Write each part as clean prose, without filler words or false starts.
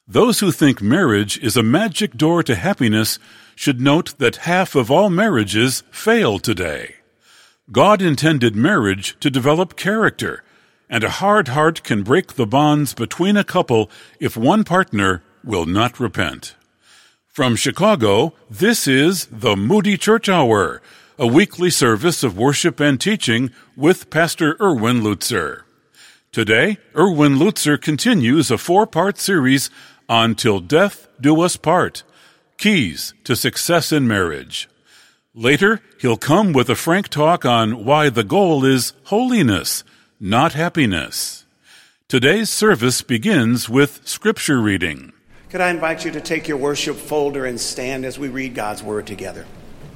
Those who think marriage is a magic door to happiness should note that half of all marriages fail today. God intended marriage to develop character, and a hard heart can break the bonds between a couple if one partner will not repent. From Chicago, this is the Moody Church Hour, a weekly service of worship and teaching with Pastor Erwin Lutzer. Today, Erwin Lutzer continues a 4-part series on Till Death Do Us Part, Keys to Success in Marriage. Later, he'll come with a frank talk on why the goal is holiness, not happiness. Today's service begins with scripture reading. Could I invite you to take your worship folder and stand as we read God's Word together?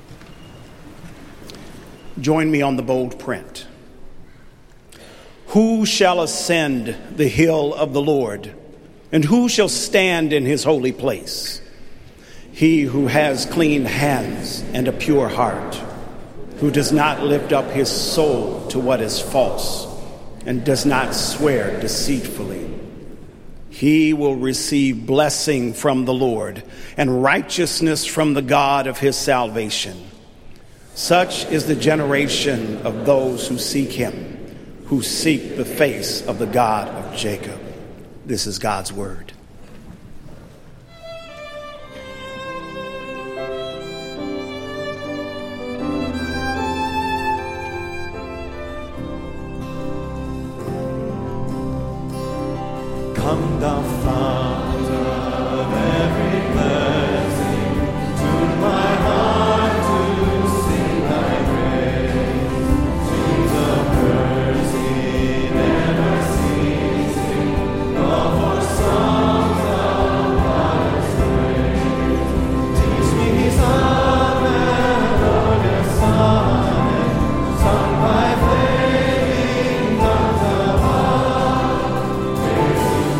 Join me on the bold print. Who shall ascend the hill of the Lord, and who shall stand in his holy place? He who has clean hands and a pure heart, who does not lift up his soul to what is false, and does not swear deceitfully. He will receive blessing from the Lord and righteousness from the God of his salvation. Such is the generation of those who seek him, who seek the face of the God of Jacob. This is God's word. Come thou fount of every blessing, tune my heart to sing thy praise, streams of mercy never ceasing, all for songs of God's praise. Teach me some melodious sonnet, sung by flaming tongues above, praising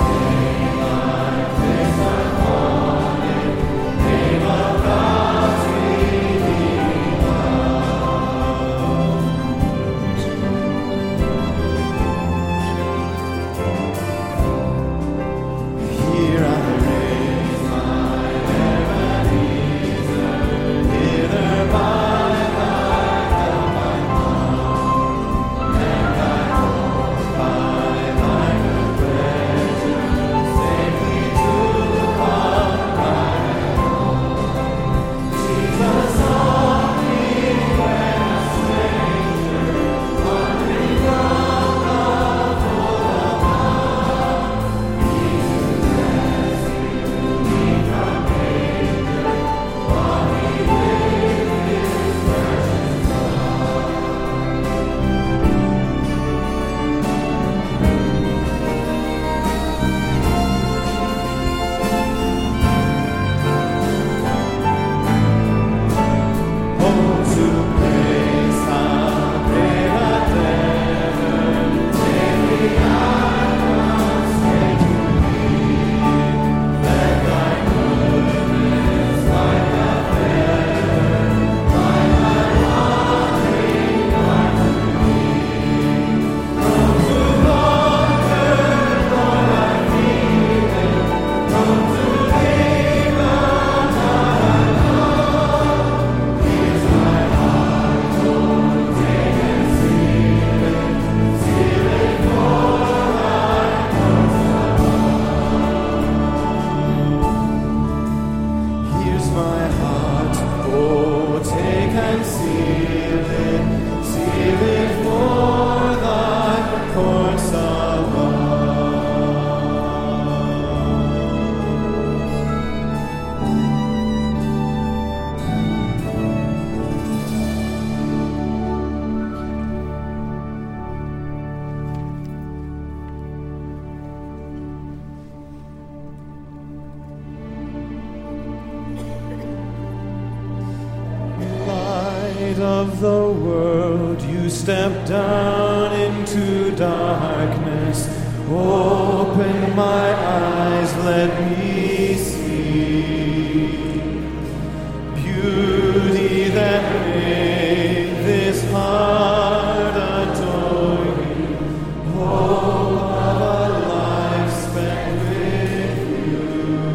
of the world, you step down into darkness. Open my eyes, let me see beauty that made this heart adore you. Hope of a life spent with you.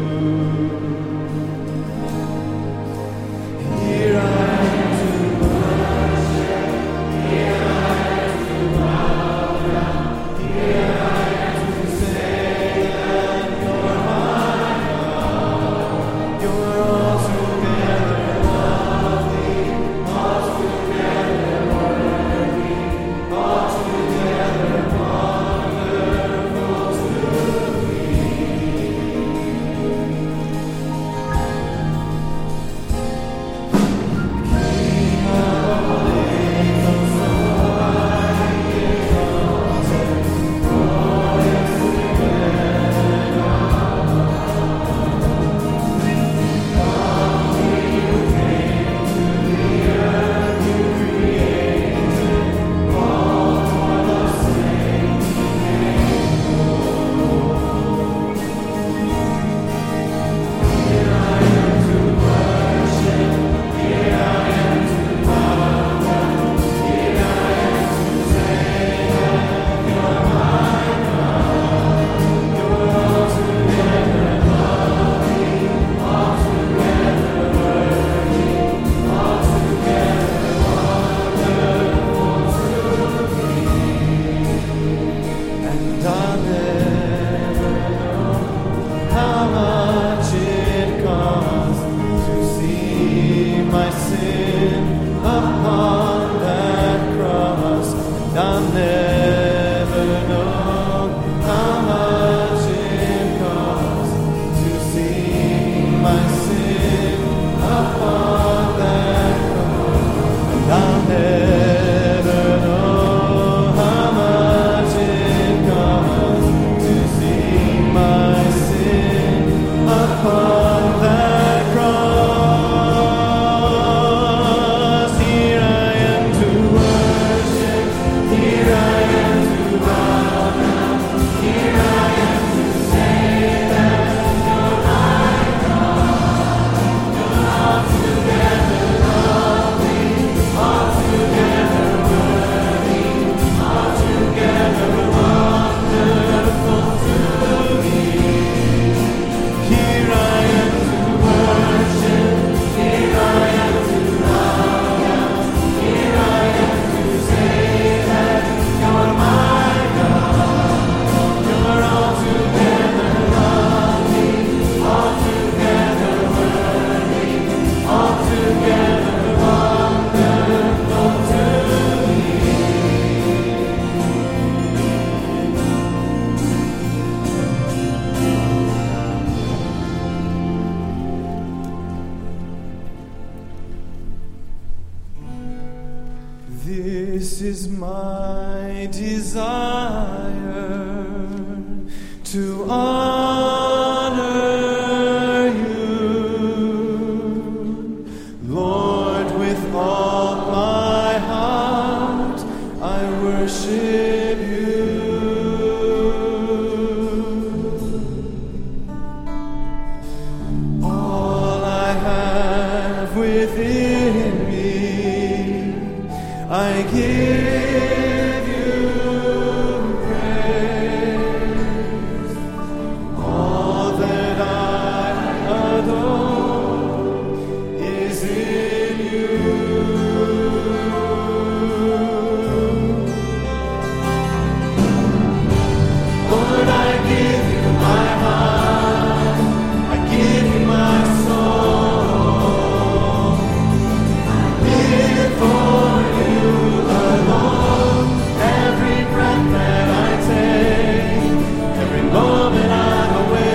my desire to honor you. Lord, with all my heart, I worship you. All I have within me, I give you praise. All that I adore is in you. Lord, I give you my heart, I give you my soul. I live for you alone. Every breath that I take, every moment I'm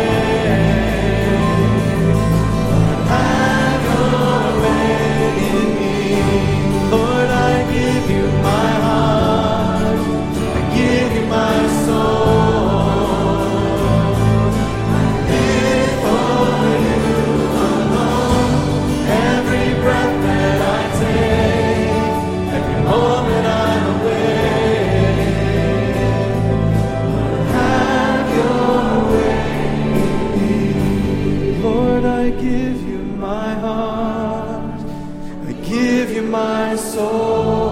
awake. Have your way in me. Lord, I give you my heart, I give you my soul. I live for you alone. Every breath that I take, every moment I'm awake. Have your way in me. Lord, I give you my heart, I give you my soul.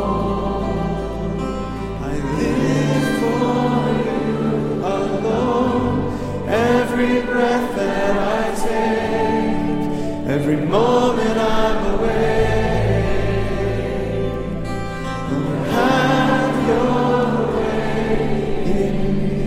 I live for you alone. Every breath that I take, every moment I'm awake. Lord, have your way in me.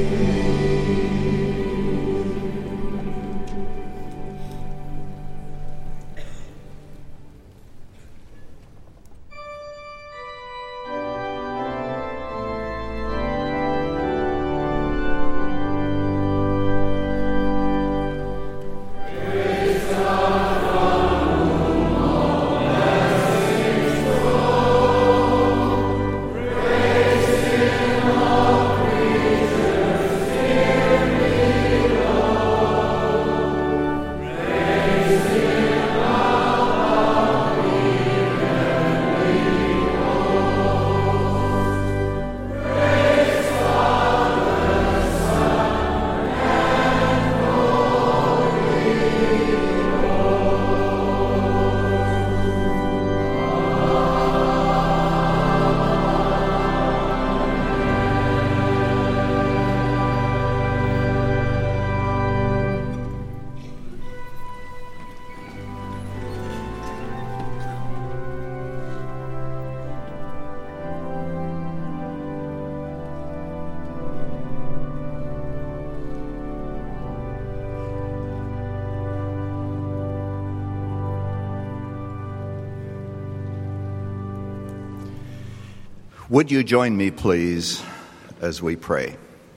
Would you join me, please, as we pray?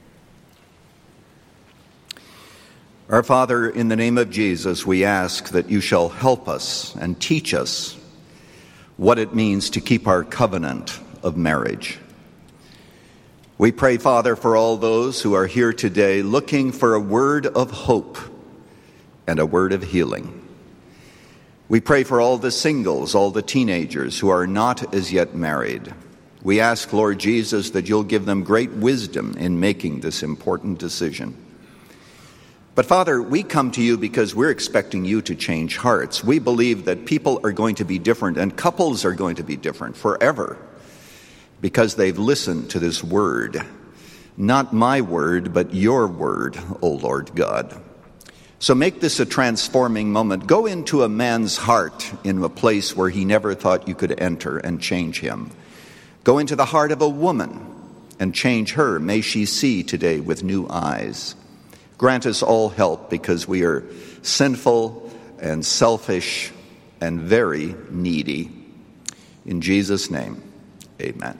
Our Father, in the name of Jesus, we ask that you shall help us and teach us what it means to keep our covenant of marriage. We pray, Father, for all those who are here today looking for a word of hope and a word of healing. We pray for all the singles, all the teenagers who are not as yet married. We ask, Lord Jesus, that you'll give them great wisdom in making this important decision. But Father, we come to you because we're expecting you to change hearts. We believe that people are going to be different and couples are going to be different forever because they've listened to this word. Not my word, but your word, O Lord God. So make this a transforming moment. Go into a man's heart in a place where he never thought you could enter and change him. Go into the heart of a woman and change her. May she see today with new eyes. Grant us all help because we are sinful and selfish and very needy. In Jesus' name, amen.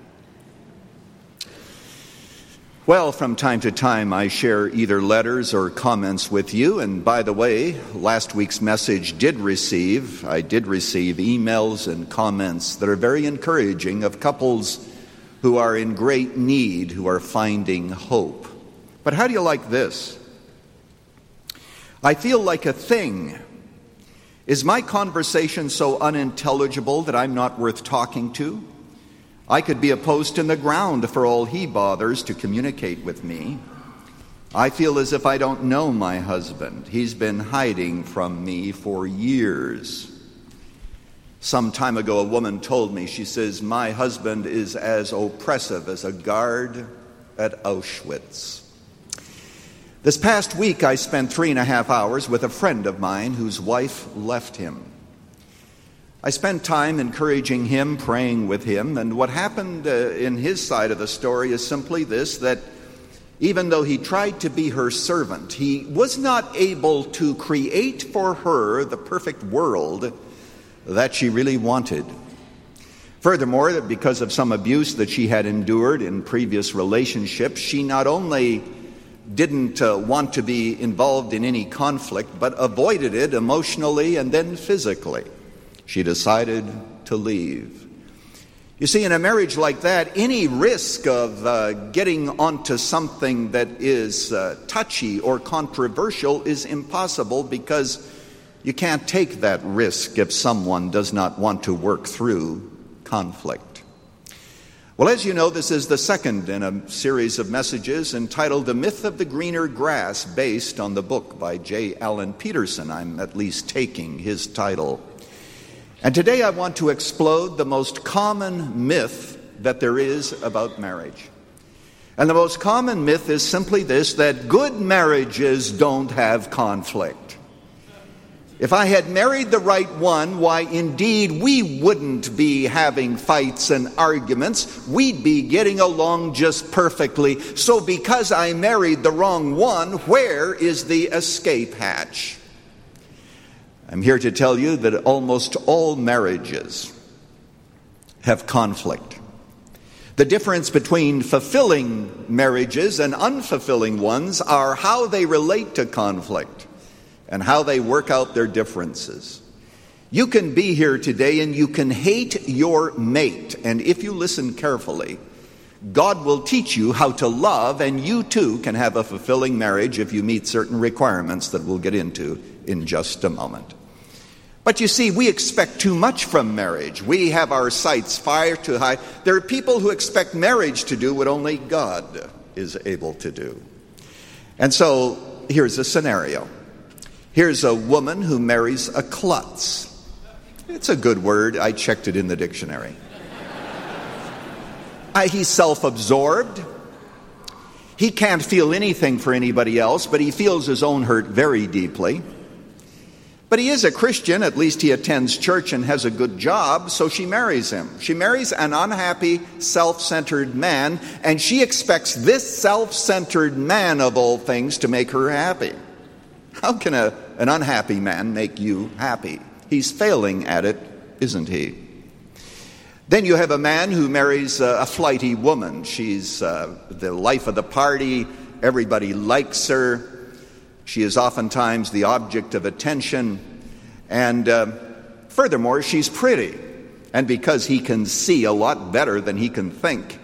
Well, from time to time I share either letters or comments with you. And by the way, last week's message I did receive emails and comments that are very encouraging of couples who are in great need, who are finding hope. But how do you like this? I feel like a thing. Is my conversation so unintelligible that I'm not worth talking to? I could be a post in the ground for all he bothers to communicate with me. I feel as if I don't know my husband. He's been hiding from me for years. Some time ago, a woman told me, she says, my husband is as oppressive as a guard at Auschwitz. This past week, I spent 3.5 hours with a friend of mine whose wife left him. I spent time encouraging him, praying with him, and what happened in his side of the story is simply this, that even though he tried to be her servant, he was not able to create for her the perfect world that she really wanted. Furthermore, that because of some abuse that she had endured in previous relationships, she not only didn't want to be involved in any conflict, but avoided it emotionally and then physically. She decided to leave. You see, in a marriage like that, any risk of getting onto something that is touchy or controversial is impossible, because you can't take that risk if someone does not want to work through conflict. Well, as you know, this is the second in a series of messages entitled The Myth of the Greener Grass, based on the book by J. Allen Peterson. I'm at least taking his title. And today I want to explode the most common myth that there is about marriage. And the most common myth is simply this, that good marriages don't have conflict. If I had married the right one, why, indeed, we wouldn't be having fights and arguments. We'd be getting along just perfectly. So because I married the wrong one, where is the escape hatch? I'm here to tell you that almost all marriages have conflict. The difference between fulfilling marriages and unfulfilling ones are how they relate to conflict and how they work out their differences. You can be here today and you can hate your mate, and if you listen carefully, God will teach you how to love, and you too can have a fulfilling marriage if you meet certain requirements that we'll get into in just a moment. But you see, we expect too much from marriage. We have our sights far too high. There are people who expect marriage to do what only God is able to do. And so here's a scenario. Here's a woman who marries a klutz. It's a good word. I checked it in the dictionary. He's self-absorbed. He can't feel anything for anybody else, but he feels his own hurt very deeply. But he is a Christian, at least he attends church and has a good job, so she marries him. She marries an unhappy, self-centered man, and she expects this self-centered man, of all things, to make her happy. How can an unhappy man make you happy? He's failing at it, isn't he? Then you have a man who marries a flighty woman. She's the life of the party. Everybody likes her. She is oftentimes the object of attention. And furthermore, she's pretty. And because he can see a lot better than he can think,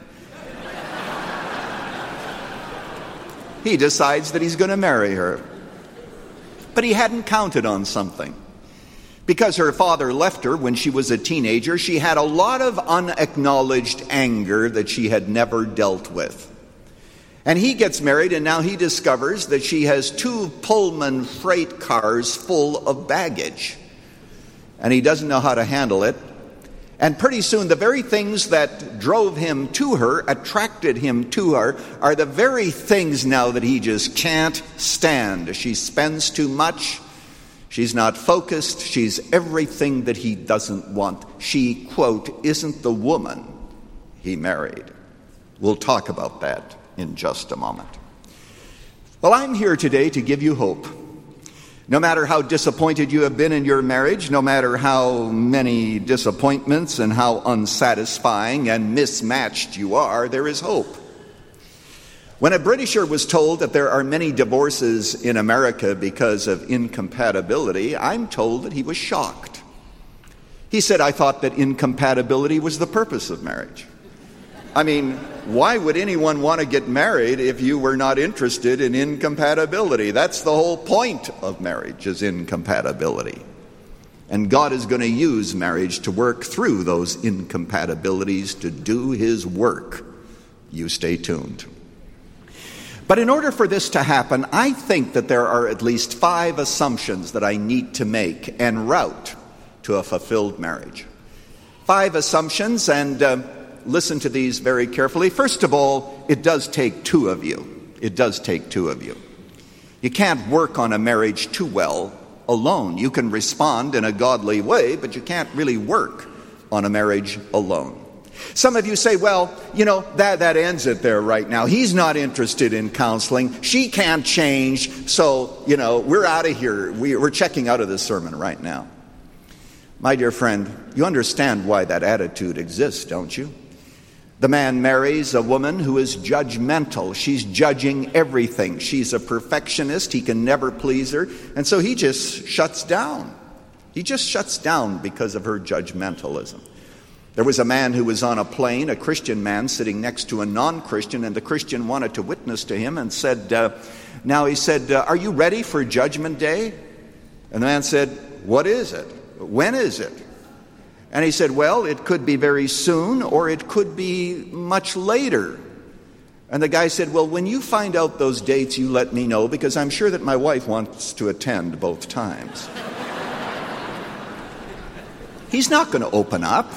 he decides that he's going to marry her. But he hadn't counted on something. Because her father left her when she was a teenager, she had a lot of unacknowledged anger that she had never dealt with. And he gets married, and now he discovers that she has 2 Pullman freight cars full of baggage. And he doesn't know how to handle it. And pretty soon, the very things that drove him to her, attracted him to her, are the very things now that he just can't stand. She spends too much. She's not focused. She's everything that he doesn't want. She, quote, isn't the woman he married. We'll talk about that in just a moment. Well, I'm here today to give you hope. No matter how disappointed you have been in your marriage, no matter how many disappointments and how unsatisfying and mismatched you are, there is hope. When a Britisher was told that there are many divorces in America because of incompatibility, I'm told that he was shocked. He said, I thought that incompatibility was the purpose of marriage. I mean, why would anyone want to get married if you were not interested in incompatibility? That's the whole point of marriage, is incompatibility. And God is going to use marriage to work through those incompatibilities to do his work. You stay tuned. But in order for this to happen, I think that there are at least 5 assumptions that I need to make en route to a fulfilled marriage. 5 assumptions, and listen to these very carefully. First of all, it does take 2 of you. It does take 2 of you. You can't work on a marriage too well alone. You can respond in a godly way, but you can't really work on a marriage alone. Some of you say, well, that ends it there right now. He's not interested in counseling. She can't change. So, we're out of here. We're checking out of this sermon right now. My dear friend, you understand why that attitude exists, don't you? The man marries a woman who is judgmental. She's judging everything. She's a perfectionist. He can never please her. And so he just shuts down. He just shuts down because of her judgmentalism. There was a man who was on a plane, a Christian man, sitting next to a non-Christian, and the Christian wanted to witness to him and said, are you ready for Judgment Day? And the man said, what is it? When is it? And he said, well, it could be very soon, or it could be much later. And the guy said, well, when you find out those dates, you let me know, because I'm sure that my wife wants to attend both times. He's not going to open up.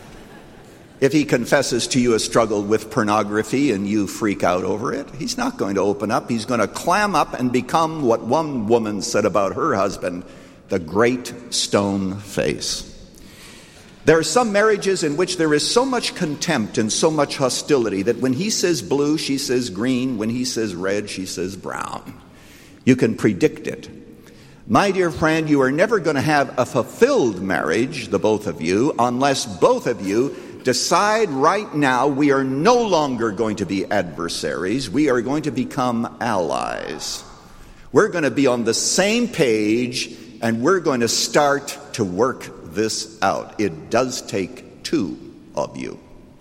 If he confesses to you a struggle with pornography and you freak out over it, he's not going to open up. He's going to clam up and become what one woman said about her husband, the great stone face. There are some marriages in which there is so much contempt and so much hostility that when he says blue, she says green. When he says red, she says brown. You can predict it. My dear friend, you are never going to have a fulfilled marriage, the both of you, unless both of you decide right now we are no longer going to be adversaries. We are going to become allies. We're going to be on the same page, and we're going to start to work this out. It does take 2 of you.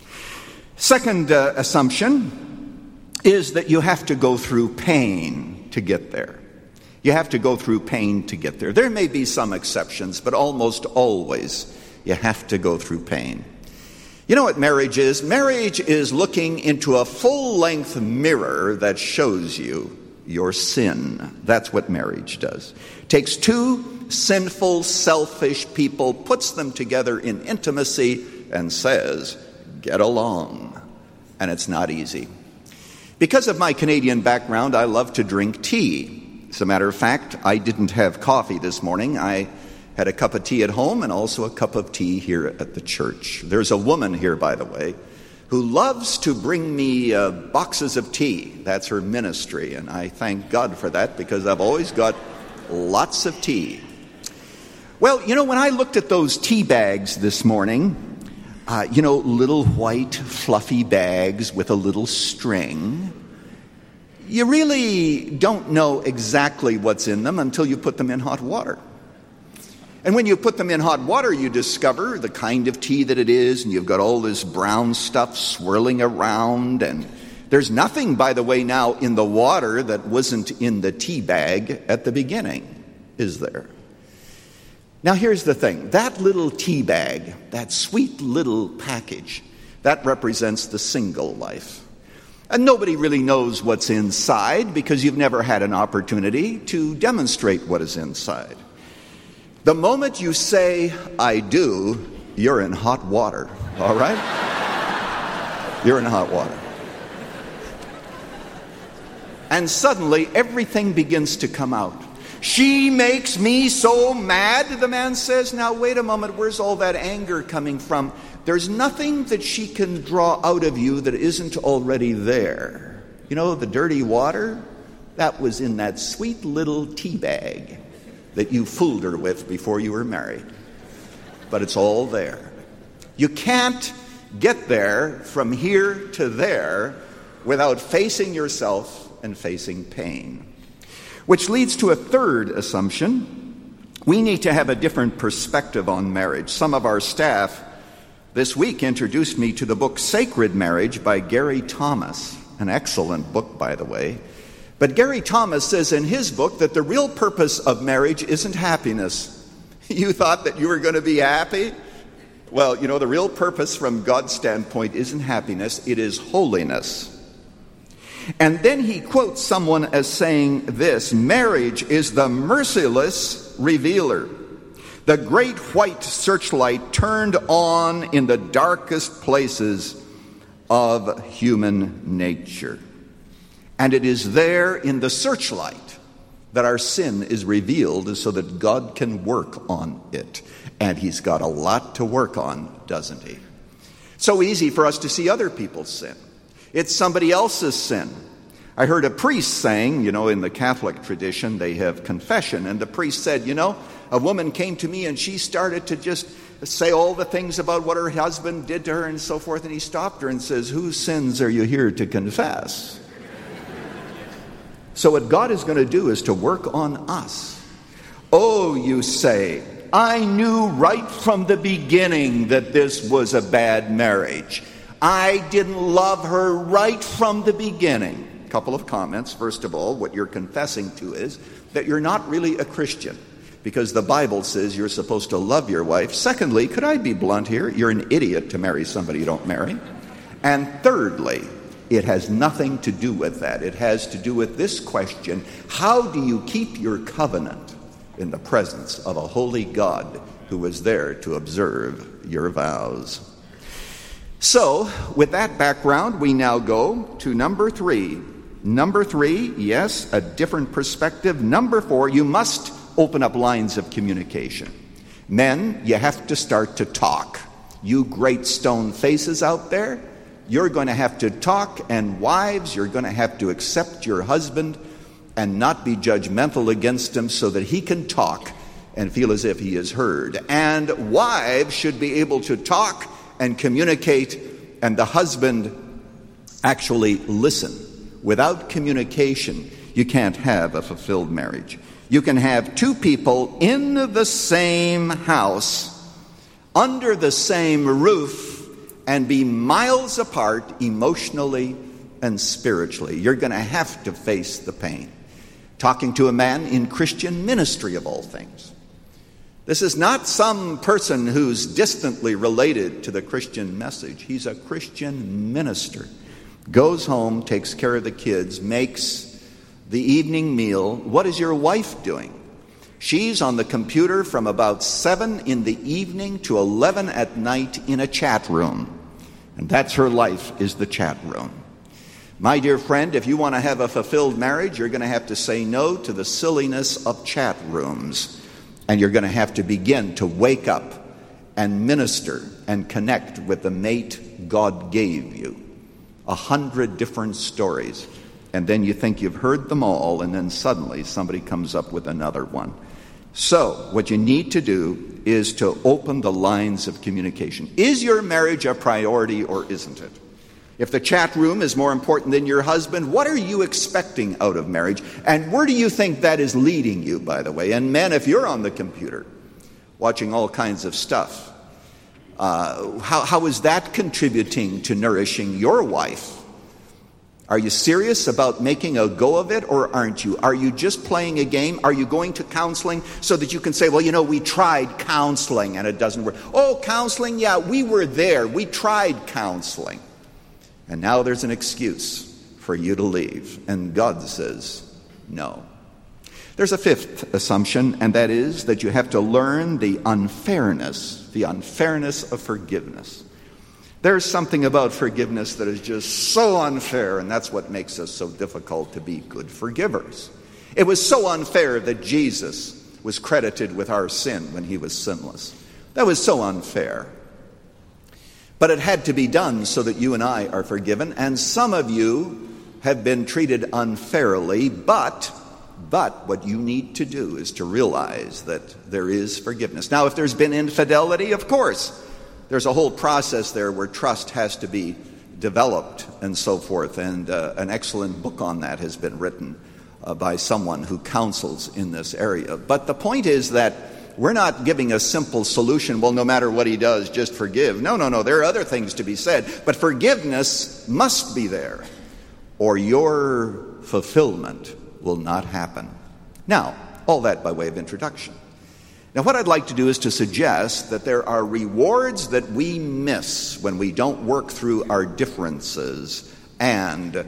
Second assumption is that you have to go through pain to get there. You have to go through pain to get there. There may be some exceptions, but almost always you have to go through pain. You know what marriage is? Marriage is looking into a full-length mirror that shows you your sin. That's what marriage does. It takes 2 sinful, selfish people, puts them together in intimacy, and says, get along. And it's not easy. Because of my Canadian background, I love to drink tea. As a matter of fact, I didn't have coffee this morning. I had a cup of tea at home and also a cup of tea here at the church. There's a woman here, by the way, who loves to bring me boxes of tea. That's her ministry, and I thank God for that because I've always got lots of tea. Well, when I looked at those tea bags this morning, little white fluffy bags with a little string, you really don't know exactly what's in them until you put them in hot water. And when you put them in hot water, you discover the kind of tea that it is, and you've got all this brown stuff swirling around, and there's nothing, by the way, now in the water that wasn't in the tea bag at the beginning, is there? Now here's the thing. That little tea bag, that sweet little package, that represents the single life. And nobody really knows what's inside because you've never had an opportunity to demonstrate what is inside. The moment you say, I do, you're in hot water, all right? You're in hot water. And suddenly, everything begins to come out. She makes me so mad, the man says. Now, wait a moment, where's all that anger coming from? There's nothing that she can draw out of you that isn't already there. The dirty water, that was in that sweet little tea bag that you fooled her with before you were married. But it's all there. You can't get there from here to there without facing yourself and facing pain. Which leads to a third assumption. We need to have a different perspective on marriage. Some of our staff this week introduced me to the book Sacred Marriage by Gary Thomas, an excellent book, by the way. But Gary Thomas says in his book that the real purpose of marriage isn't happiness. You thought that you were going to be happy? Well, the real purpose from God's standpoint isn't happiness, it is holiness. And then he quotes someone as saying this: marriage is the merciless revealer, the great white searchlight turned on in the darkest places of human nature. And it is there in the searchlight that our sin is revealed so that God can work on it. And he's got a lot to work on, doesn't he? So easy for us to see other people's sin. It's somebody else's sin. I heard a priest saying, in the Catholic tradition, they have confession. And the priest said, a woman came to me and she started to just say all the things about what her husband did to her and so forth. And he stopped her and says, whose sins are you here to confess? So what God is going to do is to work on us. Oh, you say, I knew right from the beginning that this was a bad marriage. I didn't love her right from the beginning. A couple of comments. First of all, what you're confessing to is that you're not really a Christian, because the Bible says you're supposed to love your wife. Secondly, could I be blunt here? You're an idiot to marry somebody you don't marry. And thirdly, it has nothing to do with that. It has to do with this question: how do you keep your covenant in the presence of a holy God who is there to observe your vows? So, with that background, we now go to number 3. Number 3, yes, a different perspective. Number 4, you must open up lines of communication. Men, you have to start to talk. You great stone faces out there, you're going to have to talk. And wives, you're going to have to accept your husband and not be judgmental against him so that he can talk and feel as if he is heard. And wives should be able to talk and communicate, and the husband actually listen. Without communication, you can't have a fulfilled marriage. You can have two people in the same house, under the same roof, and be miles apart emotionally and spiritually. You're going to have to face the pain. Talking to a man in Christian ministry, of all things. This is not some person who's distantly related to the Christian message. He's a Christian minister. Goes home, takes care of the kids, makes the evening meal. What is your wife doing? She's on the computer from about 7 in the evening to 11 at night in a chat room. And that's her life, is the chat room. My dear friend, if you want to have a fulfilled marriage, you're going to have to say no to the silliness of chat rooms. And you're going to have to begin to wake up and minister and connect with the mate God gave you. 100 different stories. And then you think you've heard them all, and then suddenly somebody comes up with another one. So, what you need to do is to open the lines of communication. Is your marriage a priority or isn't it? If the chat room is more important than your husband, what are you expecting out of marriage? And where do you think that is leading you, by the way? And men, if you're on the computer watching all kinds of stuff, how is that contributing to nourishing your wife? Are you serious about making a go of it, or aren't you? Are you just playing a game? Are you going to counseling so that you can say, well, we tried counseling and it doesn't work? Oh, counseling? Yeah, we were there. We tried counseling. And now there's an excuse for you to leave. And God says, no. There's a fifth assumption, and that is that you have to learn the unfairness of forgiveness. There's something about forgiveness that is just so unfair, and that's what makes us so difficult to be good forgivers. It was so unfair that Jesus was credited with our sin when he was sinless. That was so unfair. But it had to be done so that you and I are forgiven, and some of you have been treated unfairly, but what you need to do is to realize that there is forgiveness. Now, if there's been infidelity, of course, there's a whole process there where trust has to be developed and so forth. And an excellent book on that has been written by someone who counsels in this area. But the point is that we're not giving a simple solution, well, no matter what he does, just forgive. No. There are other things to be said. But forgiveness must be there, or your fulfillment will not happen. Now, all that by way of introduction. Now, what I'd like to do is to suggest that there are rewards that we miss when we don't work through our differences and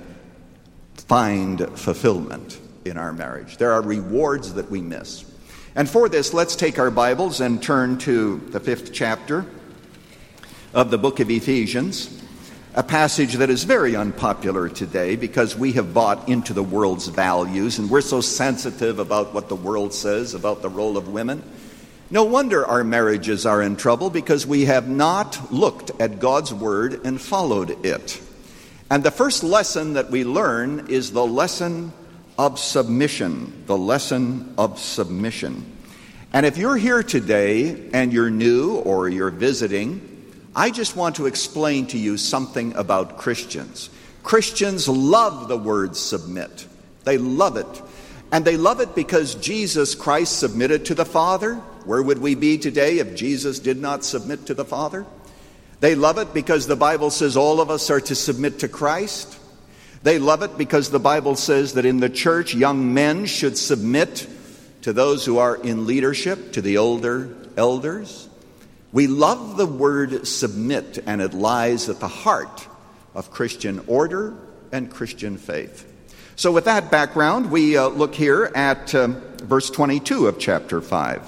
find fulfillment in our marriage. There are rewards that we miss. And for this, let's take our Bibles and turn to the 5th chapter of the book of Ephesians, a passage that is very unpopular today because we have bought into the world's values and we're so sensitive about what the world says about the role of women. No wonder our marriages are in trouble because we have not looked at God's word and followed it. And the first lesson that we learn is the lesson of submission, the lesson of submission. And if you're here today and you're new or you're visiting, I just want to explain to you something about Christians. Christians love the word submit. They love it. And they love it because Jesus Christ submitted to the Father. Where would we be today if Jesus did not submit to the Father? They love it because the Bible says all of us are to submit to Christ. They love it because the Bible says that in the church, young men should submit to those who are in leadership, to the older elders. We love the word submit, and it lies at the heart of Christian order and Christian faith. So with that background, we look here at verse 22 of chapter 5.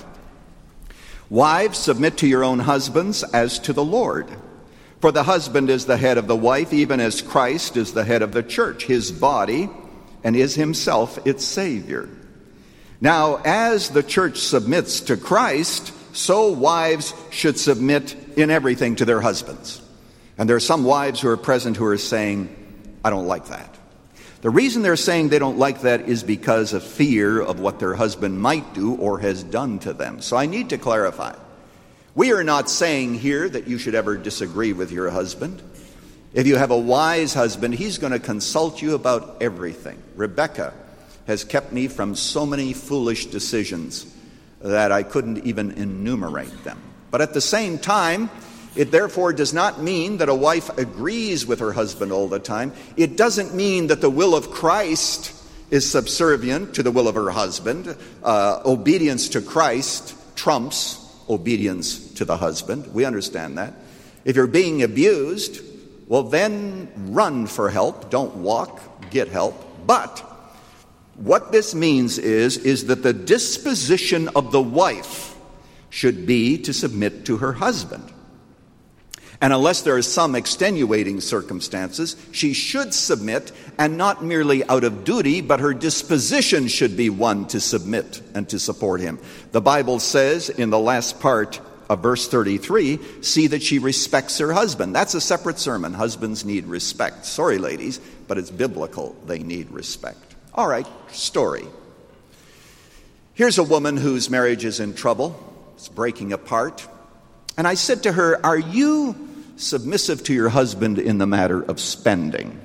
Wives, submit to your own husbands as to the Lord. For the husband is the head of the wife, even as Christ is the head of the church, his body, and is himself its Savior. Now, as the church submits to Christ, so wives should submit in everything to their husbands. And there are some wives who are present who are saying, I don't like that. The reason they're saying they don't like that is because of fear of what their husband might do or has done to them. So I need to clarify. We are not saying here that you should ever disagree with your husband. If you have a wise husband, he's going to consult you about everything. Rebecca has kept me from so many foolish decisions that I couldn't even enumerate them. But at the same time, it therefore does not mean that a wife agrees with her husband all the time. It doesn't mean that the will of Christ is subservient to the will of her husband. Obedience to Christ trumps obedience to the husband. We understand that. If you're being abused, well, then run for help. Don't walk, get help. But what this means is that the disposition of the wife should be to submit to her husband. And unless there are some extenuating circumstances, she should submit, and not merely out of duty, but her disposition should be one to submit and to support him. The Bible says in the last part of verse 33, see that she respects her husband. That's a separate sermon. Husbands need respect. Sorry, ladies, but it's biblical. They need respect. All right, story. Here's a woman whose marriage is in trouble. It's breaking apart. And I said to her, are you submissive to your husband in the matter of spending?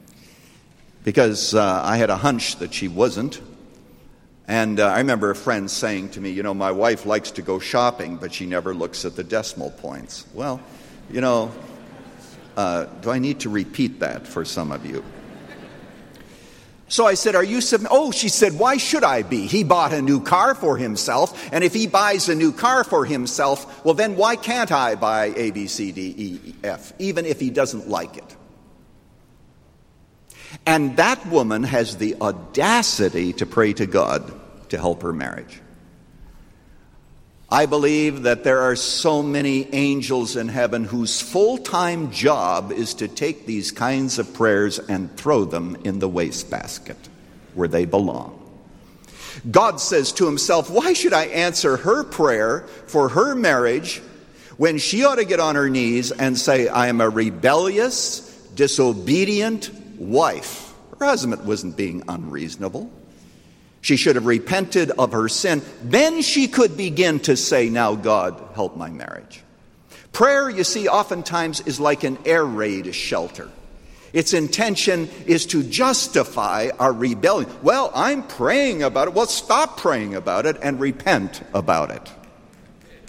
Because I had a hunch that she wasn't. And I remember a friend saying to me, my wife likes to go shopping, but she never looks at the decimal points. Well, do I need to repeat that for some of you? So I said, are you submissive? Oh, she said, why should I be? He bought a new car for himself, and if he buys a new car for himself, well, then why can't I buy A, B, C, D, E, F, even if he doesn't like it? And that woman has the audacity to pray to God to help her marriage. I believe that there are so many angels in heaven whose full-time job is to take these kinds of prayers and throw them in the wastebasket where they belong. God says to himself, why should I answer her prayer for her marriage when she ought to get on her knees and say, I am a rebellious, disobedient wife? Her husband wasn't being unreasonable. She should have repented of her sin. Then she could begin to say, now, God, help my marriage. Prayer, you see, oftentimes is like an air raid shelter. Its intention is to justify our rebellion. Well, I'm praying about it. Well, stop praying about it and repent about it.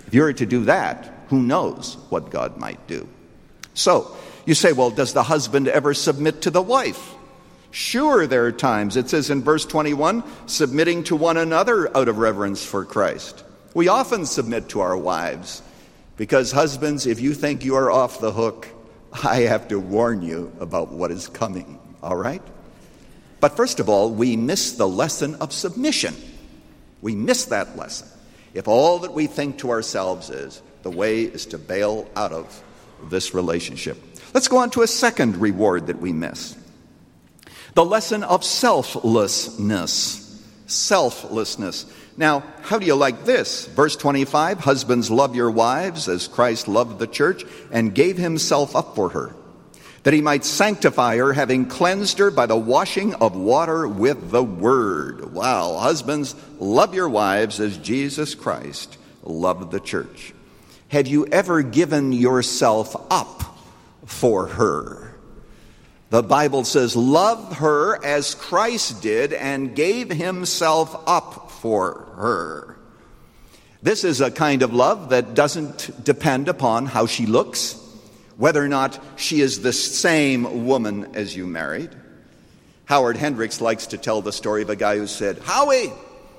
If you were to do that, who knows what God might do? So, you say, well, does the husband ever submit to the wife? Sure, there are times. It says in verse 21, submitting to one another out of reverence for Christ. We often submit to our wives because, husbands, if you think you are off the hook, I have to warn you about what is coming, all right? But first of all, we miss the lesson of submission. We miss that lesson. If all that we think to ourselves is, the way is to bail out of this relationship. Let's go on to a second reward that we miss. The lesson of selflessness. Selflessness. Now, how do you like this? Verse 25, husbands, love your wives as Christ loved the church and gave himself up for her, that he might sanctify her, having cleansed her by the washing of water with the word. Wow, husbands, love your wives as Jesus Christ loved the church. Have you ever given yourself up for her? The Bible says, love her as Christ did and gave himself up for her. This is a kind of love that doesn't depend upon how she looks, whether or not she is the same woman as you married. Howard Hendricks likes to tell the story of a guy who said, Howie,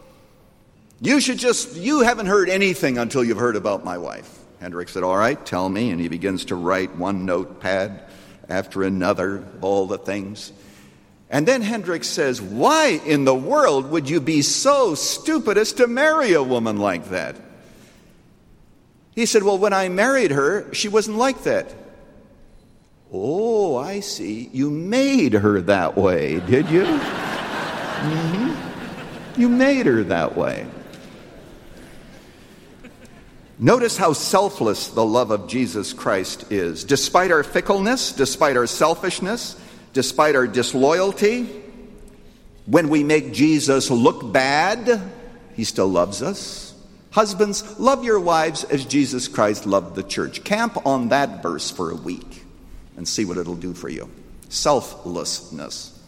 you haven't heard anything until you've heard about my wife. Hendricks said, all right, tell me. And he begins to write one notepad after another, all the things. And then Hendricks says, why in the world would you be so stupid as to marry a woman like that? He said, well, when I married her, she wasn't like that. Oh, I see. You made her that way, did you? Mm-hmm. You made her that way. Notice how selfless the love of Jesus Christ is. Despite our fickleness, despite our selfishness, despite our disloyalty, when we make Jesus look bad, he still loves us. Husbands, love your wives as Jesus Christ loved the church. Camp on that verse for a week and see what it'll do for you. Selflessness.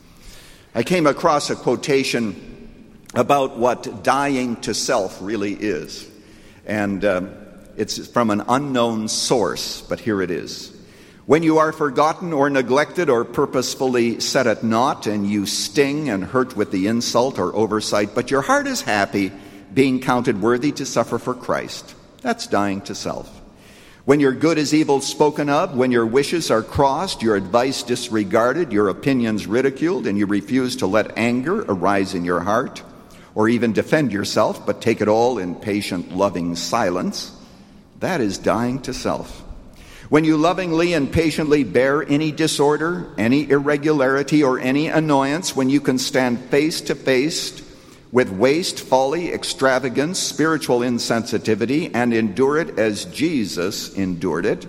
I came across a quotation about what dying to self really is. And it's from an unknown source, but here it is. When you are forgotten or neglected or purposefully set at naught, and you sting and hurt with the insult or oversight, but your heart is happy, being counted worthy to suffer for Christ. That's dying to self. When your good is evil spoken of, when your wishes are crossed, your advice disregarded, your opinions ridiculed, and you refuse to let anger arise in your heart, or even defend yourself, but take it all in patient, loving silence, that is dying to self. When you lovingly and patiently bear any disorder, any irregularity, or any annoyance, when you can stand face to face with waste, folly, extravagance, spiritual insensitivity, and endure it as Jesus endured it,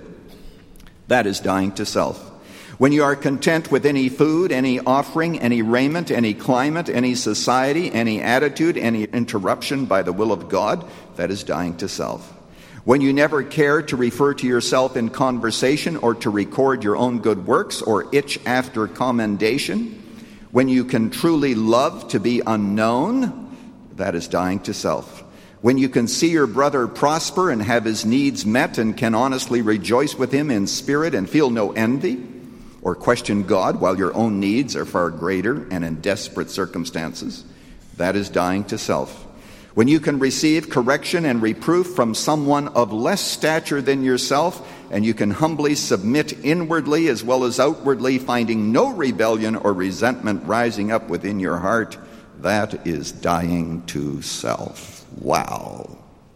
that is dying to self. When you are content with any food, any offering, any raiment, any climate, any society, any attitude, any interruption by the will of God, that is dying to self. When you never care to refer to yourself in conversation or to record your own good works or itch after commendation, when you can truly love to be unknown, that is dying to self. When you can see your brother prosper and have his needs met and can honestly rejoice with him in spirit and feel no envy or question God while your own needs are far greater and in desperate circumstances, that is dying to self. When you can receive correction and reproof from someone of less stature than yourself, and you can humbly submit inwardly as well as outwardly, finding no rebellion or resentment rising up within your heart, that is dying to self. Wow.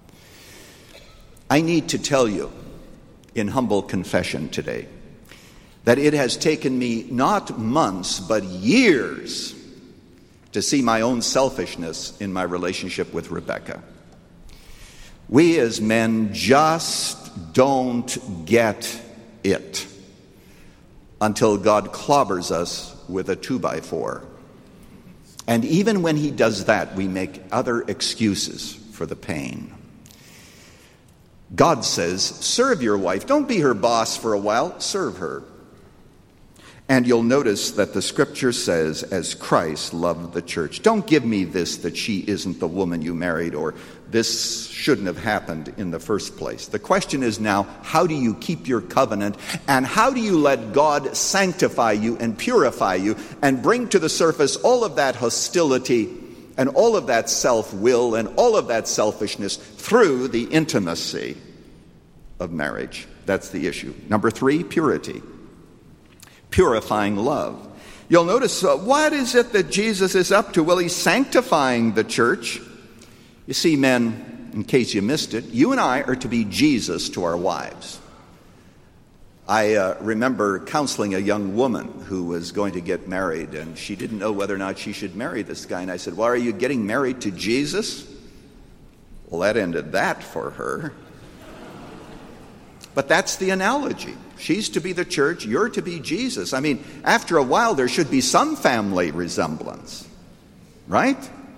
I need to tell you, in humble confession today, that it has taken me not months, but years to see my own selfishness in my relationship with Rebecca. We as men just don't get it until God clobbers us with a 2x4. And even when he does that, we make other excuses for the pain. God says, serve your wife. Don't be her boss for a while. Serve her. And you'll notice that the scripture says, as Christ loved the church. Don't give me this, that she isn't the woman you married, or this shouldn't have happened in the first place. The question is now, how do you keep your covenant, and how do you let God sanctify you and purify you and bring to the surface all of that hostility and all of that self-will and all of that selfishness through the intimacy of marriage? That's the issue. Number 3, purity. Purifying love. You'll notice, what is it that Jesus is up to? Well, he's sanctifying the church. You see, men, in case you missed it, you and I are to be Jesus to our wives. I remember counseling a young woman who was going to get married, and she didn't know whether or not she should marry this guy. And I said, well, are you getting married to Jesus? Well, that ended that for her. But that's the analogy. She's to be the church, you're to be Jesus. I mean, after a while, there should be some family resemblance, right?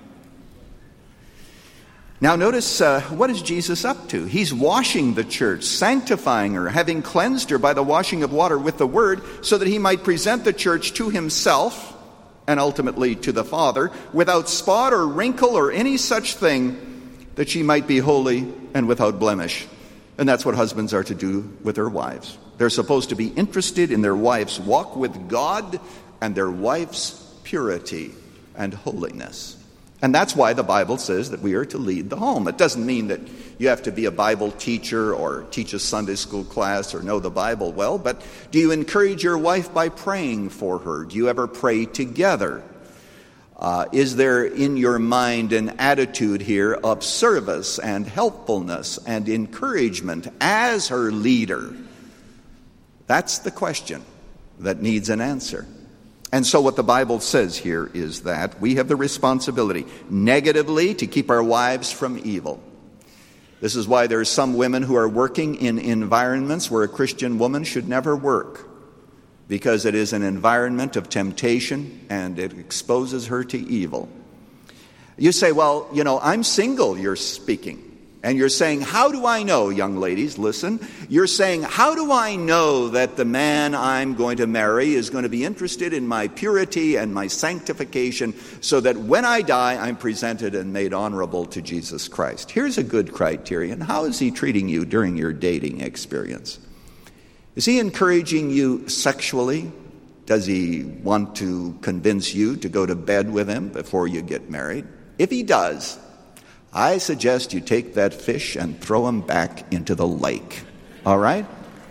Now notice, what is Jesus up to? He's washing the church, sanctifying her, having cleansed her by the washing of water with the word, so that he might present the church to himself, and ultimately to the Father, without spot or wrinkle or any such thing, that she might be holy and without blemish. And that's what husbands are to do with their wives. They're supposed to be interested in their wife's walk with God and their wife's purity and holiness. And that's why the Bible says that we are to lead the home. It doesn't mean that you have to be a Bible teacher or teach a Sunday school class or know the Bible well, but do you encourage your wife by praying for her? Do you ever pray together? Is there in your mind an attitude here of service and helpfulness and encouragement as her leader? That's the question that needs an answer. And so what the Bible says here is that we have the responsibility, negatively, to keep our wives from evil. This is why there are some women who are working in environments where a Christian woman should never work, because it is an environment of temptation and it exposes her to evil. You say, well, I'm single, you're speaking. And you're saying, how do I know, young ladies, listen, you're saying, how do I know that the man I'm going to marry is going to be interested in my purity and my sanctification, so that when I die, I'm presented and made honorable to Jesus Christ? Here's a good criterion. How is he treating you during your dating experience? Is he encouraging you sexually? Does he want to convince you to go to bed with him before you get married? If he does, I suggest you take that fish and throw him back into the lake. All right?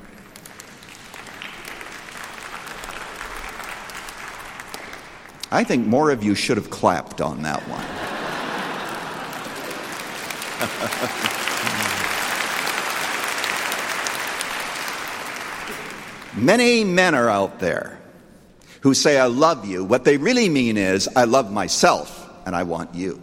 I think more of you should have clapped on that one. Many men are out there who say, I love you. What they really mean is, I love myself and I want you.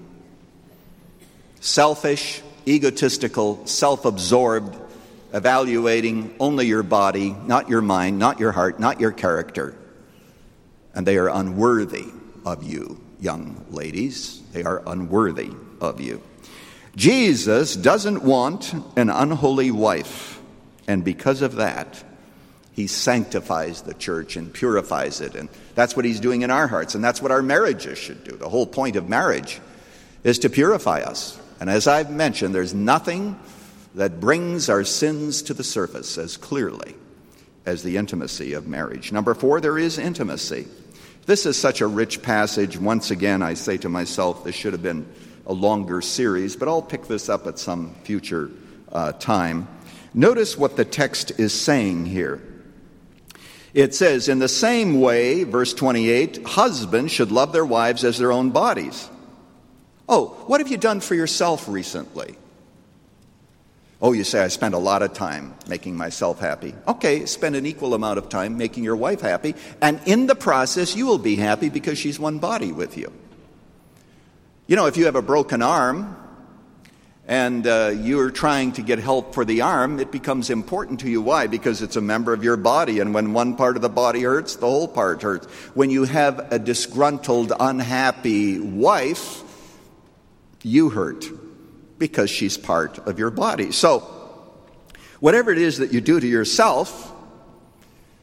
Selfish, egotistical, self-absorbed, evaluating only your body, not your mind, not your heart, not your character. And they are unworthy of you, young ladies. They are unworthy of you. Jesus doesn't want an unholy wife, and because of that, he sanctifies the church and purifies it. And that's what he's doing in our hearts, and that's what our marriages should do. The whole point of marriage is to purify us. And as I've mentioned, there's nothing that brings our sins to the surface as clearly as the intimacy of marriage. Number 4, there is intimacy. This is such a rich passage. Once again, I say to myself, this should have been a longer series, but I'll pick this up at some future time. Notice what the text is saying here. It says, in the same way, verse 28, husbands should love their wives as their own bodies. Oh, what have you done for yourself recently? Oh, you say, I spent a lot of time making myself happy. Okay, spend an equal amount of time making your wife happy, and in the process, you will be happy because she's one body with you. If you have a broken arm, and you're trying to get help for the arm, it becomes important to you. Why? Because it's a member of your body, and when one part of the body hurts, the whole part hurts. When you have a disgruntled, unhappy wife, you hurt because she's part of your body. So, whatever it is that you do to yourself,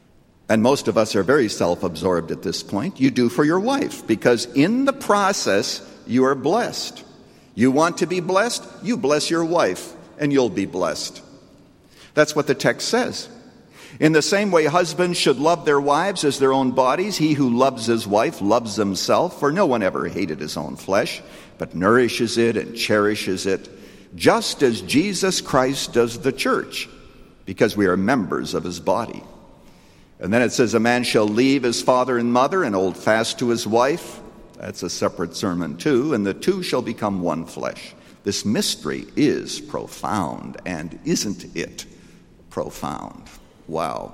and most of us are very self-absorbed at this point, you do for your wife, because in the process, you are blessed. You want to be blessed? You bless your wife, and you'll be blessed. That's what the text says. In the same way, husbands should love their wives as their own bodies. He who loves his wife loves himself, for no one ever hated his own flesh, but nourishes it and cherishes it, just as Jesus Christ does the church, because we are members of his body. And then it says, a man shall leave his father and mother and hold fast to his wife. That's a separate sermon too. And the two shall become one flesh. This mystery is profound, and isn't it profound? Wow.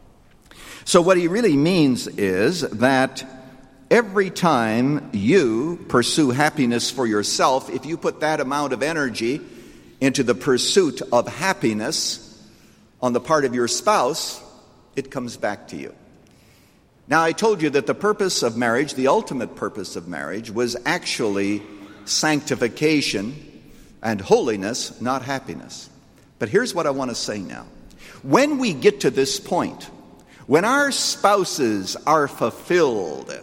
So what he really means is that every time you pursue happiness for yourself, if you put that amount of energy into the pursuit of happiness on the part of your spouse, it comes back to you. Now, I told you that the purpose of marriage, the ultimate purpose of marriage, was actually sanctification and holiness, not happiness. But here's what I want to say now. When we get to this point, when our spouses are fulfilled,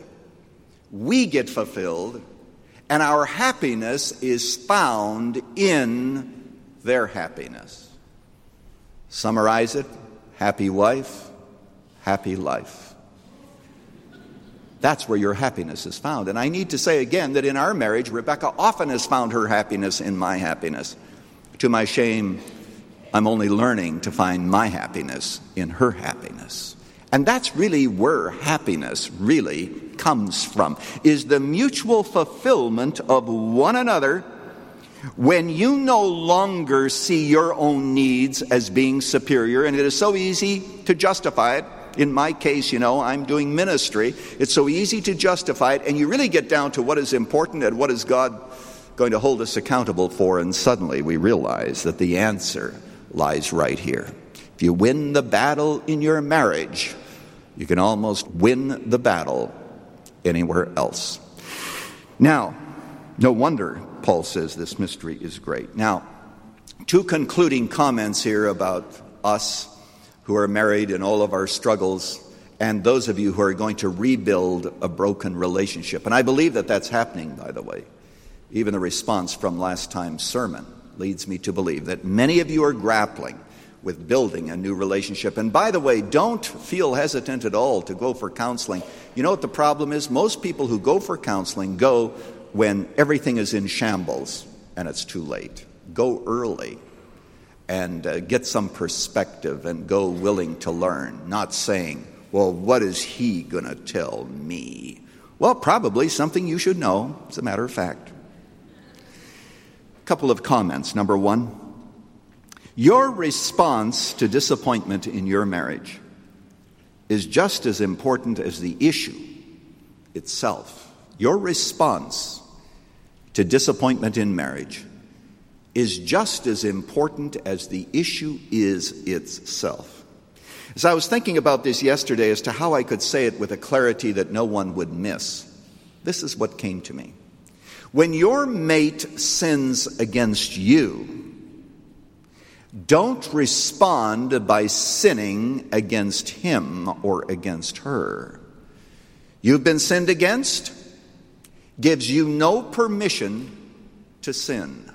we get fulfilled, and our happiness is found in their happiness. Summarize it: happy wife, happy life. That's where your happiness is found. And I need to say again that in our marriage, Rebecca often has found her happiness in my happiness. To my shame, I'm only learning to find my happiness in her happiness. And that's really where happiness really comes from, is the mutual fulfillment of one another when you no longer see your own needs as being superior. And it is so easy to justify it. In my case, I'm doing ministry. It's so easy to justify it, and you really get down to what is important and what is God going to hold us accountable for, and suddenly we realize that the answer lies right here. If you win the battle in your marriage, you can almost win the battle anywhere else. Now, no wonder Paul says this mystery is great. Now, two concluding comments here about us who are married and all of our struggles, and those of you who are going to rebuild a broken relationship. And I believe that that's happening, by the way. Even the response from last time's sermon leads me to believe that many of you are grappling with building a new relationship. And by the way, don't feel hesitant at all to go for counseling. You know what the problem is? Most people who go for counseling go when everything is in shambles and it's too late. Go early and get some perspective and go willing to learn, not saying, well, what is he going to tell me? Well, probably something you should know, as a matter of fact. A couple of comments. Number one, your response to disappointment in your marriage is just as important as the issue itself. Your response to disappointment in marriage is just as important as the issue is itself. As I was thinking about this yesterday as to how I could say it with a clarity that no one would miss, this is what came to me. When your mate sins against you, don't respond by sinning against him or against her. You've been sinned against gives you no permission to sin.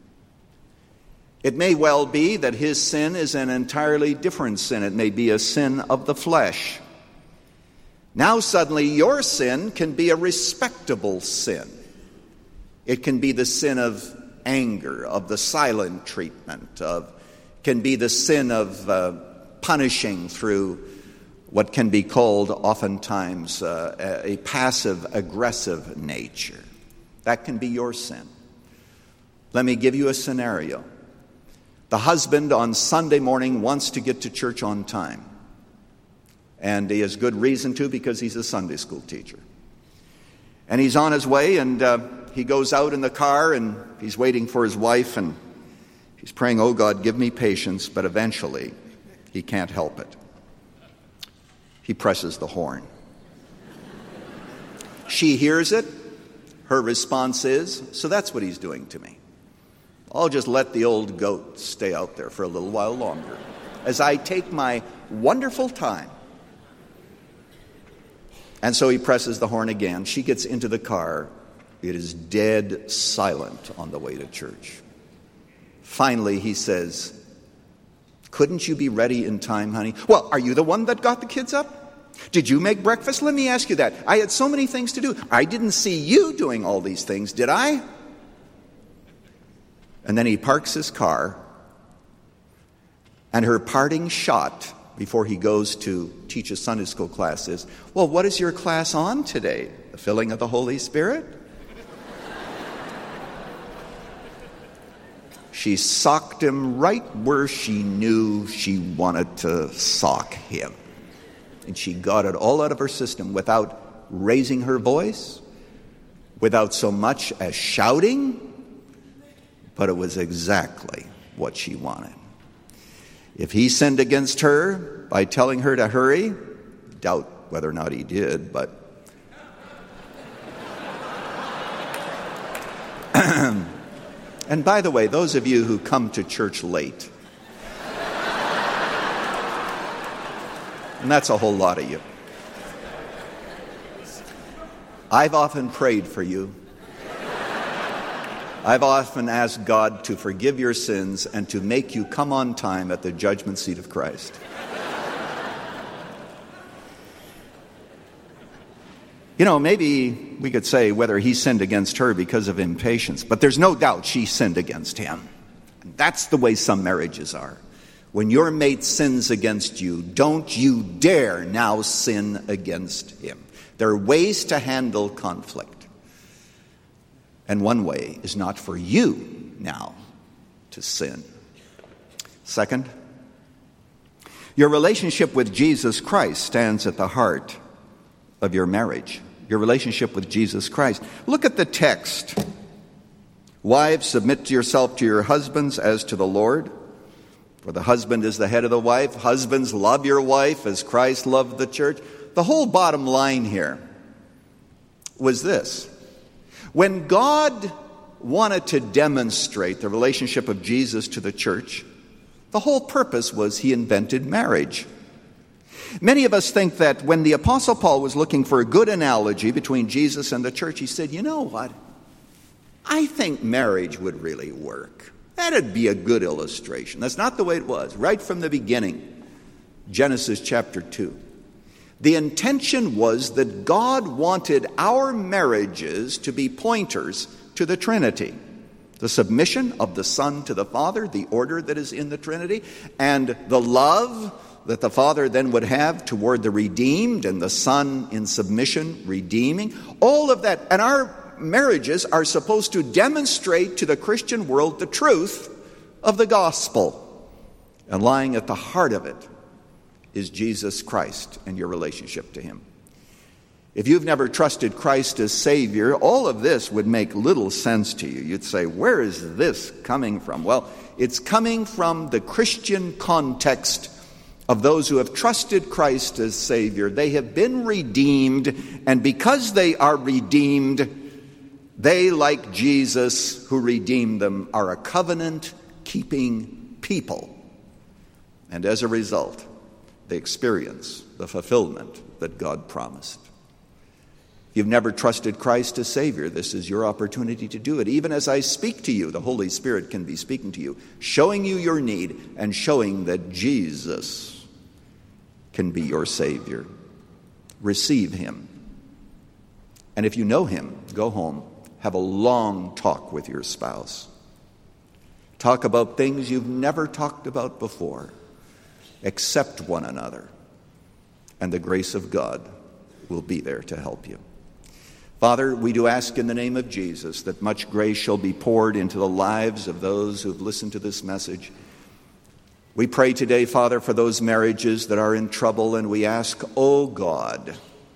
It may well be that his sin is an entirely different sin. It may be a sin of the flesh. Now suddenly your sin can be a respectable sin. It can be the sin of anger, of the silent treatment, can be the sin of punishing through what can be called oftentimes a passive-aggressive nature. That can be your sin. Let me give you a scenario. The husband on Sunday morning wants to get to church on time. And he has good reason to, because he's a Sunday school teacher. And he's on his way, and he goes out in the car, and he's waiting for his wife, and he's praying, oh God, give me patience, but eventually he can't help it. He presses the horn. She hears it. Her response is, so that's what he's doing to me. I'll just let the old goat stay out there for a little while longer as I take my wonderful time And so he presses the horn again. She gets into the car. It is dead silent on the way to church. Finally, he says, couldn't you be ready in time, honey? Well, are you the one that got the kids up? Did you make breakfast? Let me ask you that. I had so many things to do. I didn't see you doing all these things, did I? And then he parks his car, and her parting shot before he goes to teach a Sunday school class is, well, what is your class on today? The filling of the Holy Spirit? She socked him right where she knew she wanted to sock him. And she got it all out of her system without raising her voice, without so much as shouting, but it was exactly what she wanted. If he sinned against her by telling her to hurry, doubt whether or not he did, but and by the way, those of you who come to church late, and that's a whole lot of you, I've often prayed for you. I've often asked God to forgive your sins and to make you come on time at the judgment seat of Christ. You know, maybe we could say whether he sinned against her because of impatience, but there's no doubt she sinned against him. And that's the way some marriages are. When your mate sins against you, don't you dare now sin against him. There are ways to handle conflict. And one way is not for you now to sin. Second, your relationship with Jesus Christ stands at the heart of your marriage. Your relationship with Jesus Christ. Look at the text. Wives, submit to yourself to your husbands as to the Lord. For the husband is the head of the wife. Husbands, love your wife as Christ loved the church. The whole bottom line here was this. When God wanted to demonstrate the relationship of Jesus to the church, the whole purpose was he invented marriage. Many of us think that when the Apostle Paul was looking for a good analogy between Jesus and the church, he said, you know what? I think marriage would really work. That'd be a good illustration. That's not the way it was. Right from the beginning, Genesis chapter 2. The intention was that God wanted our marriages to be pointers to the Trinity. The submission of the Son to the Father, the order that is in the Trinity, and the love that the Father then would have toward the redeemed, and the Son in submission, redeeming. All of that. And our marriages are supposed to demonstrate to the Christian world the truth of the gospel. And lying at the heart of it is Jesus Christ and your relationship to him. If you've never trusted Christ as Savior, all of this would make little sense to you. You'd say, where is this coming from? Well, it's coming from the Christian context of those who have trusted Christ as Savior. They have been redeemed, and because they are redeemed, they, like Jesus who redeemed them, are a covenant-keeping people. And as a result, they experience the fulfillment that God promised. If you've never trusted Christ as Savior, this is your opportunity to do it. Even as I speak to you, the Holy Spirit can be speaking to you, showing you your need and showing that Jesus can be your Savior. Receive him. And if you know him, go home. Have a long talk with your spouse. Talk about things you've never talked about before. Accept one another. And the grace of God will be there to help you. Father, we do ask in the name of Jesus that much grace shall be poured into the lives of those who've listened to this message. We pray today, Father, for those marriages that are in trouble, and we ask, oh God,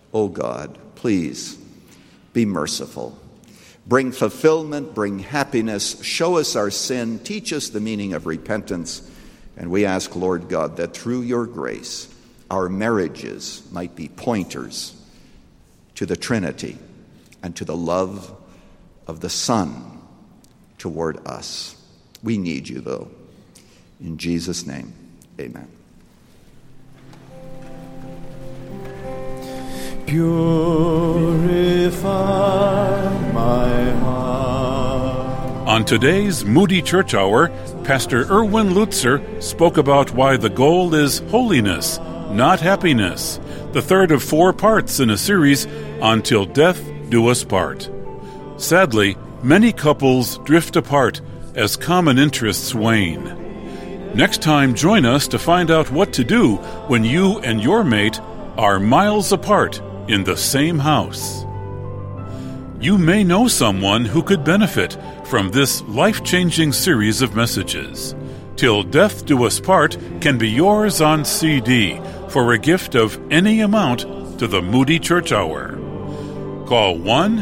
please be merciful. Bring fulfillment, bring happiness, show us our sin, teach us the meaning of repentance, and we ask, Lord God, that through your grace, our marriages might be pointers to the Trinity and to the love of the Son toward us. We need you, though. In Jesus' name, amen. Purify my heart. On today's Moody Church Hour, Pastor Erwin Lutzer spoke about why the goal is holiness, not happiness, the third of 4 parts in a series, Until Death Do Us Part. Sadly, many couples drift apart as common interests wane. Next time, join us to find out what to do when you and your mate are miles apart in the same house. You may know someone who could benefit from this life-changing series of messages. Till Death Do Us Part can be yours on CD for a gift of any amount to the Moody Church Hour. Call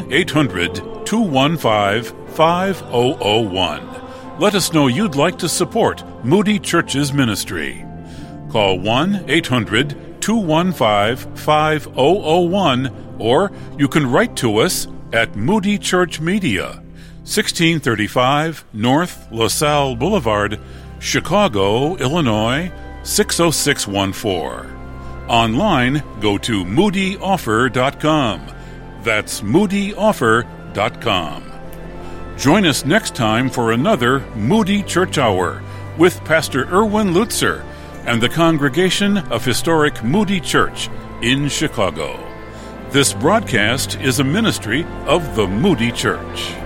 1-800-215-5001. Let us know you'd like to support Moody Church's ministry. Call 1-800-215-5001, or you can write to us at Moody Church Media, 1635 North LaSalle Boulevard, Chicago, Illinois, 60614. Online, go to moodyoffer.com. That's moodyoffer.com. Join us next time for another Moody Church Hour with Pastor Erwin Lutzer and the congregation of Historic Moody Church in Chicago. This broadcast is a ministry of the Moody Church.